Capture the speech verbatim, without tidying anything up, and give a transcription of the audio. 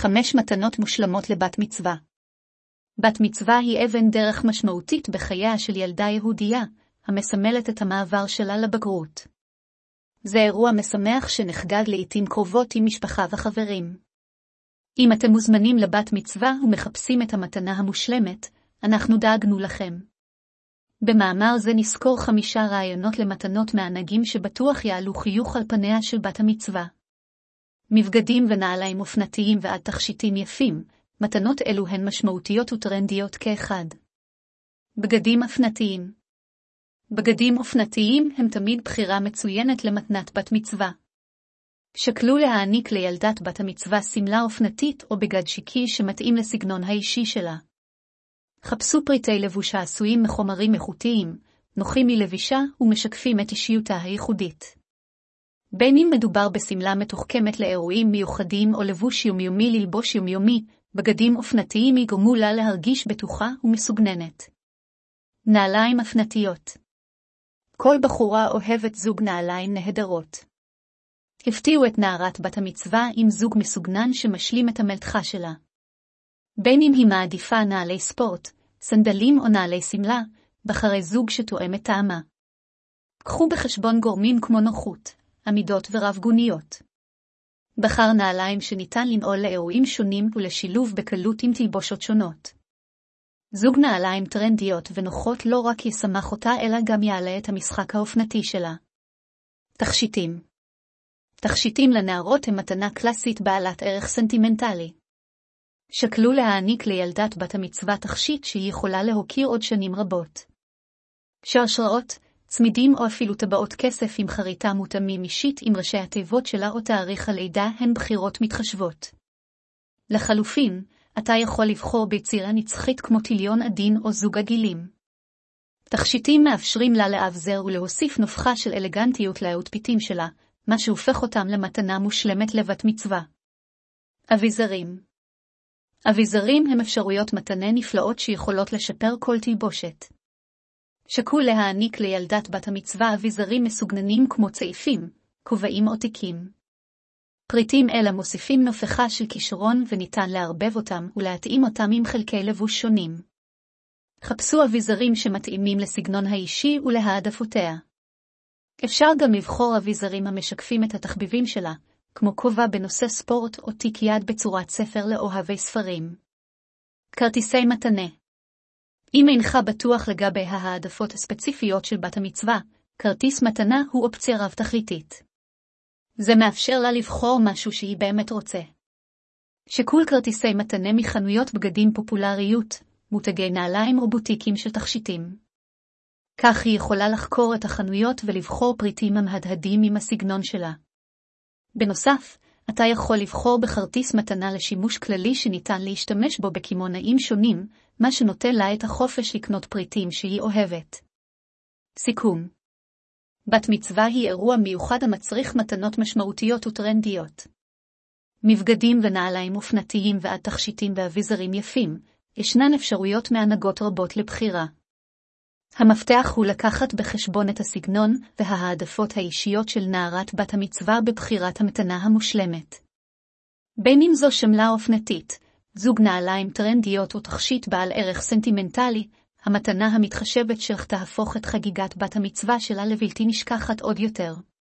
חמש מתנות מושלמות לבת מצווה. בת מצווה היא אבן דרך משמעותית בחייה של ילדה יהודייה, המסמלת את המעבר שלה לבגרות. זה אירוע משמח שנחגג לעתים קרובות עם משפחה וחברים. אם אתם מוזמנים לבת מצווה ומחפשים את המתנה המושלמת, אנחנו דאגנו לכם. במאמר זה נזכור חמישה רעיונות למתנות מהנהגים שבטוח יעלו חיוך על פניה של בת המצווה. מבגדים ונעליים אופנתיים ועד תכשיטים יפים, מתנות אלו הן משמעותיות וטרנדיות כאחד. בגדים אופנתיים. בגדים אופנתיים הם תמיד בחירה מצוינת למתנת בת מצווה. שקלו להעניק לילדת בת המצווה סמלה אופנתית או בגד שיקי שמתאים לסגנון האישי שלה. חפשו פריטי לבוש העשויים מחומרים איכותיים, נוחים מלבישה ומשקפים את אישיותה הייחודית. בין אם מדובר בסמלה מתוחכמת לאירועים מיוחדים או לבוש יומיומי ללבוש יומיומי, בגדים אופנתיים יגרמו לה להרגיש בטוחה ומסוגננת. נעליים אופנתיות. כל בחורה אוהבת זוג נעליים נהדרות. הפתיעו את נערת בת המצווה עם זוג מסוגנן שמשלים את המלתחה שלה. בין אם היא מעדיפה נעלי ספורט, סנדלים או נעלי סמלה, בחרי זוג שתואם את טעמה. קחו בחשבון גורמים כמו נוחות, עמידות ורב-גוניות. בחר נעליים שניתן לנעול לאירועים שונים ולשילוב בקלות עם תלבושות שונות. זוג נעליים טרנדיות ונוחות לא רק ישמח אותה אלא גם יעלה את המשחק האופנתי שלה. תכשיטים. תכשיטים לנערות הם מתנה קלאסית בעלת ערך סנטימנטלי. שקלו להעניק לילדת בת המצווה תכשיט שהיא יכולה להוקיר עוד שנים רבות. שרשרות, צמידים או אפילו טבעות כסף עם חריטה מותאמים אישית עם ראשי התיבות שלה או תאריך הלידה הן בחירות מתחשבות. לחלופין, אתה יכול לבחור ביצירה נצחית כמו טיליון עדין או זוג עגילים. תכשיטים מאפשרים לה לאבזר ולהוסיף נופחה של אלגנטיות לאוטפיטים שלה, מה שהופך אותם למתנה מושלמת לבת מצווה. אביזרים. אביזרים הם אפשרויות מתנה נפלאות שיכולות לשפר כל תלבושת. שקול להעניק לילדת בת המצווה אביזרים מסוגננים כמו צעיפים, כובעים או תיקים. פריטים אלה מוסיפים נופחה של כישרון וניתן לערבב אותם ולהתאים אותם עם חלקי לבוש שונים. חפשו אביזרים שמתאימים לסגנון האישי ולהעדפותיה. אפשר גם לבחור אביזרים המשקפים את התחביבים שלה, כמו כובע בנושא ספורט או תיק יד בצורת ספר לאוהבי ספרים. כרטיסי מתנה. אם אינך בטוח לגבי ההעדפות הספציפיות של בת המצווה, כרטיס מתנה הוא אופציה רב-תכליתית. זה מאפשר לה לבחור משהו שהיא באמת רוצה. שקול כרטיסי מתנה מחנויות בגדים פופולריות, מותגי נעליים או בוטיקים של תכשיטים. כך היא יכולה לחקור את החנויות ולבחור פריטים המהדהדים עם הסגנון שלה. בנוסף, אתה יכול לבחור בכרטיס מתנה לשימוש כללי שניתן להשתמש בו בקמעונאים שונים, מה שנותן לה את החופש לקנות פריטים שהיא אוהבת. סיכום. בת מצווה היא אירוע מיוחד המצריך מתנות משמעותיות וטרנדיות. מבגדים ונעליים אופנתיים ועד תכשיטים ואביזרים יפים, ישנן אפשרויות מהנהגות רבות לבחירה. המפתח הוא לקחת בחשבון את הסגנון וההעדפות האישיות של נערת בת המצווה בבחירת המתנה המושלמת. בין אם זו שמלה אופנתית, זוג נעליים טרנדיות או תכשיט בעל ערך סנטימנטלי, המתנה המתחשבת שלך תהפוך את חגיגת בת המצווה שלה לבלתי נשכחת עוד יותר.